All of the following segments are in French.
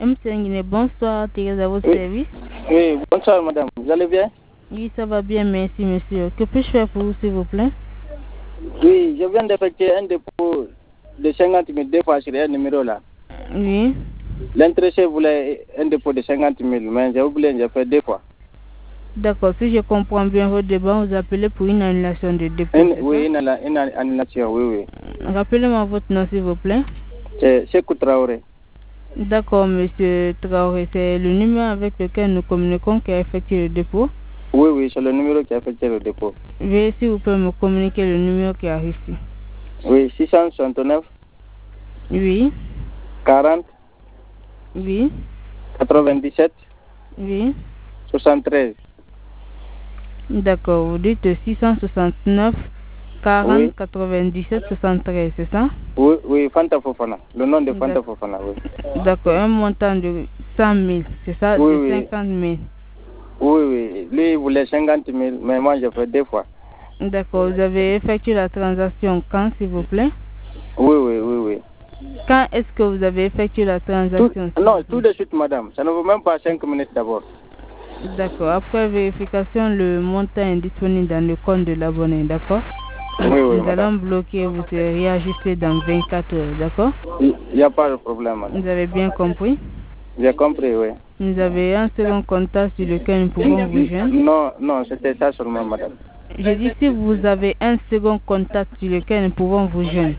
M. Senguine, bonsoir, Thérèse à vos services. Oui, bonsoir madame, vous allez bien? Oui, ça va bien, merci monsieur. Que puis-je faire pour vous, s'il vous plaît? Oui, je viens d'effectuer un dépôt de 50 000 deux fois sur un numéro là. Oui. L'intéressé voulait un dépôt de 50 000, mais j'ai oublié, j'ai fait deux fois. D'accord, si je comprends bien votre débat, vous appelez pour une annulation de dépôt. Oui, une annulation, oui. Rappelez-moi votre nom, s'il vous plaît. C'est Sekou Traoré. D'accord, monsieur Traoré, c'est le numéro avec lequel nous communiquons qui a effectué le dépôt. Oui, c'est le numéro qui a effectué le dépôt. Veuillez, s'il vous plaît, me communiquer le numéro qui a réussi. Oui, 669. Oui. 40. Oui. 97. Oui. 73. D'accord, vous dites 669 40 oui. 97 73, c'est ça? Oui, Fanta Fofana. Le nom de Fanta Fofana, oui. D'accord, un montant de 100 000, c'est ça? Oui, de 50 000. Oui. Lui, il voulait 50 000, mais moi, j'ai fait deux fois. D'accord, vous avez effectué la transaction quand, s'il vous plaît? Oui. Quand est-ce que vous avez effectué la transaction? Non, tout de suite, madame. Ça ne vaut même pas 5 minutes d'abord. D'accord, après vérification, le montant est disponible dans le compte de l'abonné, d'accord? Oui, Nous madame. allons bloquer, vous serez réajusté dans 24 heures, d'accord? Il n'y a pas de problème, madame. Vous avez bien compris? J'ai compris, oui. Vous avez un second contact sur lequel nous pouvons vous joindre? Non, c'était ça seulement, madame. Je dis si vous avez un second contact sur lequel nous pouvons vous joindre.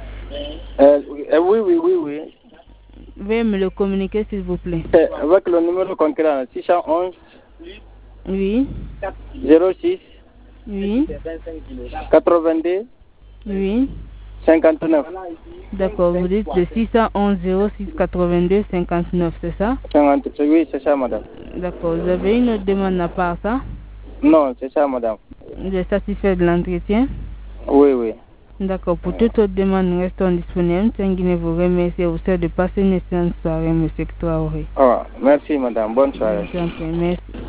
Oui. Veuillez me le communiquer, s'il vous plaît. Avec le numéro concret, 611. Oui. 06. Oui. 82. Oui. 59. D'accord, vous dites de 611 06 82 59, c'est ça? 50, oui, c'est ça, madame. D'accord, vous avez une autre demande à part ça? Non, c'est ça, madame. Vous êtes satisfait de l'entretien? Oui. D'accord, pour toute autre demande, nous restons disponibles. Tenguine vous remercie et vous souhaite de passer une excellente soirée, monsieur Traoré. Merci, madame. Bonne soirée. Merci.